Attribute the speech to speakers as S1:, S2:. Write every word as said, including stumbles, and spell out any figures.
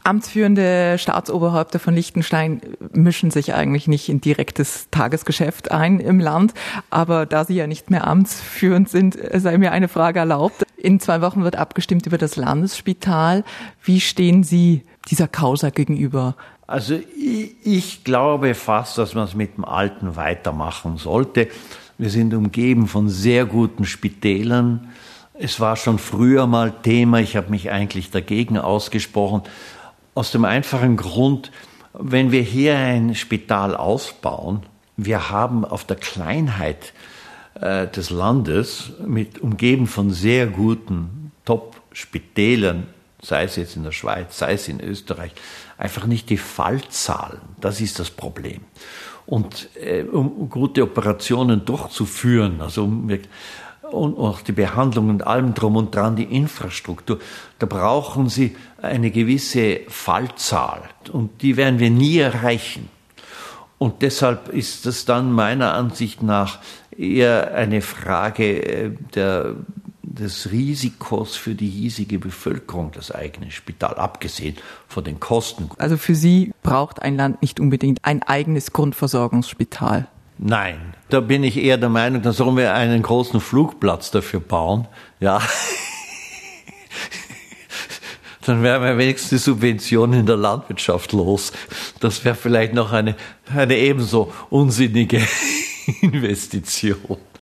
S1: Amtsführende Staatsoberhäupter von Liechtenstein mischen sich eigentlich nicht in direktes Tagesgeschäft ein im Land. Aber da sie ja nicht mehr amtsführend sind, sei mir eine Frage erlaubt. In zwei Wochen wird abgestimmt über das Landesspital. Wie stehen Sie dieser Causa gegenüber?
S2: Also ich, ich glaube fast, dass man es mit dem Alten weitermachen sollte. Wir sind umgeben von sehr guten Spitälern. Es war schon früher mal Thema. Ich habe mich eigentlich dagegen ausgesprochen. Aus dem einfachen Grund, wenn wir hier ein Spital ausbauen, wir haben auf der Kleinheit äh, des Landes, mit umgeben von sehr guten Top-Spitälern, sei es jetzt in der Schweiz, sei es in Österreich, einfach nicht die Fallzahlen. Das ist das Problem. Und äh, um gute Operationen durchzuführen, also um und auch die Behandlung und allem drum und dran, die Infrastruktur, da brauchen Sie eine gewisse Fallzahl und die werden wir nie erreichen. Und deshalb ist das dann meiner Ansicht nach eher eine Frage der, des Risikos für die hiesige Bevölkerung, das eigene Spital, abgesehen von den Kosten.
S1: Also für Sie braucht ein Land nicht unbedingt ein eigenes Grundversorgungsspital?
S2: Nein, da bin ich eher der Meinung, da sollen wir einen großen Flugplatz dafür bauen, ja. Dann wären wir wenigstens die Subventionen in der Landwirtschaft los. Das wäre vielleicht noch eine, eine ebenso unsinnige Investition.